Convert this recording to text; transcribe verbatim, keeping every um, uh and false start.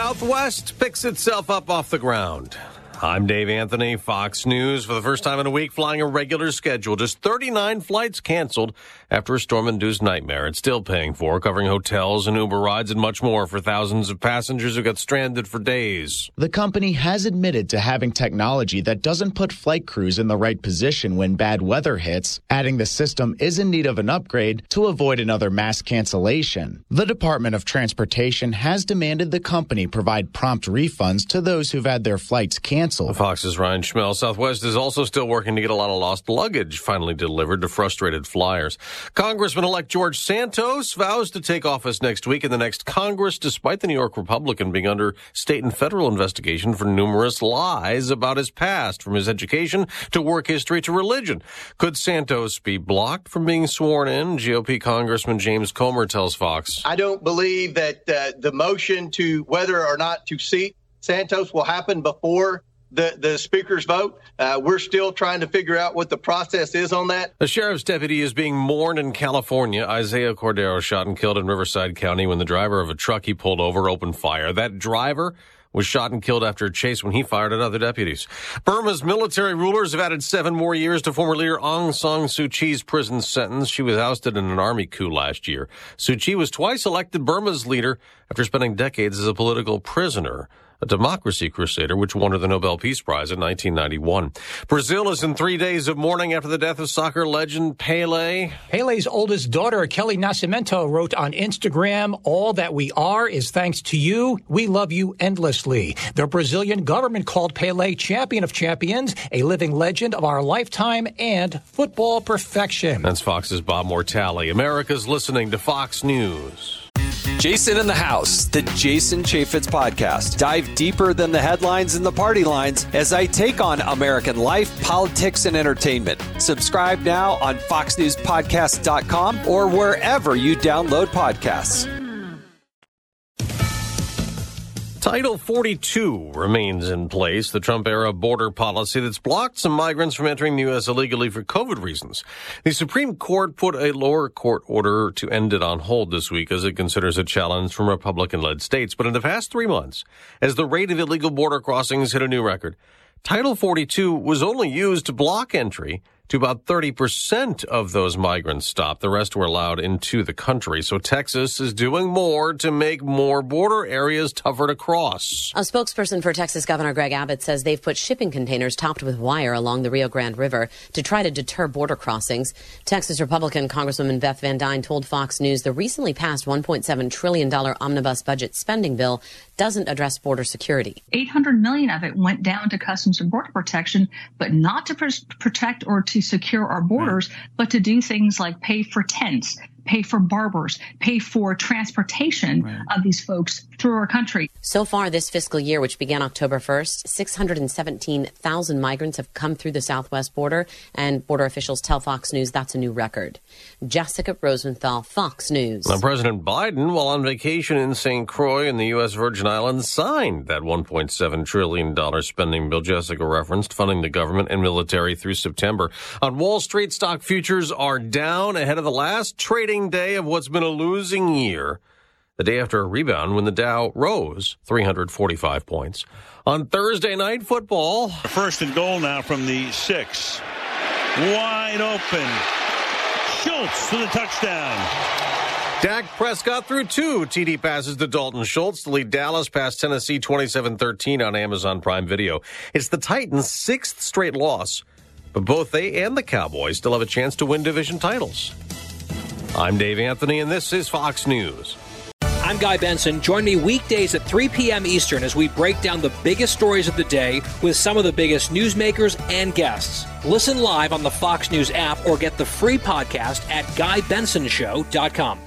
Southwest picks itself up off the ground. I'm Dave Anthony, Fox News. For the first time in a week, flying a regular schedule. Just thirty-nine flights canceled after a storm-induced nightmare. It's still paying for, covering hotels and Uber rides and much more for thousands of passengers who got stranded for days. The company has admitted to having technology that doesn't put flight crews in the right position when bad weather hits, adding the system is in need of an upgrade to avoid another mass cancellation. The Department of Transportation has demanded the company provide prompt refunds to those who've had their flights canceled. Fox's Ryan Schmel. Southwest is also still working to get a lot of lost luggage finally delivered to frustrated flyers. Congressman-elect George Santos vows to take office next week in the next Congress, despite the New York Republican being under state and federal investigation for numerous lies about his past, from his education to work history to religion. Could Santos be blocked from being sworn in? G O P Congressman James Comer tells Fox. I don't believe that uh, the motion to whether or not to seat Santos will happen before the, the speaker's vote. Uh, we're still trying to figure out what the process is on that. A sheriff's deputy is being mourned in California. Isaiah Cordero shot and killed in Riverside County when the driver of a truck he pulled over opened fire. That driver was shot and killed after a chase when he fired at other deputies. Burma's military rulers have added seven more years to former leader Aung San Suu Kyi's prison sentence. She was ousted in an army coup last year. Suu Kyi was twice elected Burma's leader after spending decades as a political prisoner, a democracy crusader, which won her the Nobel Peace Prize in nineteen ninety-one. Brazil is in three days of mourning after the death of soccer legend Pelé. Pele's oldest daughter, Kelly Nascimento, wrote on Instagram, "All that we are is thanks to you. We love you endlessly." The Brazilian government called Pelé champion of champions, a living legend of our lifetime, and football perfection. That's Fox's Bob Mortale. America's listening to Fox News. Jason in the House, the Jason Chaffetz podcast. Dive deeper than the headlines and the party lines as I take on American life, politics, and entertainment. Subscribe now on fox news podcast dot com or wherever you download podcasts. Title forty-two remains in place, the Trump-era border policy that's blocked some migrants from entering the U S illegally for COVID reasons. The Supreme Court put a lower court order to end it on hold this week as it considers a challenge from Republican-led states. But in the past three months, as the rate of illegal border crossings hit a new record, Title forty-two was only used to block entry to about thirty percent of those migrants stopped. The rest were allowed into the country. So Texas is doing more to make more border areas tougher to cross. A spokesperson for Texas Governor Greg Abbott says they've put shipping containers topped with wire along the Rio Grande River to try to deter border crossings. Texas Republican Congresswoman Beth Van Dyne told Fox News the recently passed one point seven trillion dollars omnibus budget spending bill doesn't address border security. eight hundred million dollars of it went down to Customs and Border Protection, but not to pr- protect or to secure our borders, but to do things like pay for tents, pay for barbers, pay for transportation right. of these folks through our country. So far this fiscal year, which began October first, six hundred seventeen thousand migrants have come through the southwest border, and border officials tell Fox News that's a new record. Jessica Rosenthal, Fox News. Now, President Biden, while on vacation in Saint Croix in the U S. Virgin Islands, signed that one point seven trillion dollars spending bill Jessica referenced, funding the government and military through September. On Wall Street, stock futures are down ahead of the last trading day of what's been a losing year, the day after a rebound when the Dow rose three hundred forty-five points. On Thursday night football, first and goal now from the six. Wide open. Schultz for the touchdown. Dak Prescott threw two T D passes to Dalton Schultz to lead Dallas past Tennessee twenty-seven thirteen on Amazon Prime Video. It's the Titans' sixth straight loss, but both they and the Cowboys still have a chance to win division titles. I'm Dave Anthony, and this is Fox News. I'm Guy Benson. Join me weekdays at three p.m. Eastern as we break down the biggest stories of the day with some of the biggest newsmakers and guests. Listen live on the Fox News app or get the free podcast at guy benson show dot com.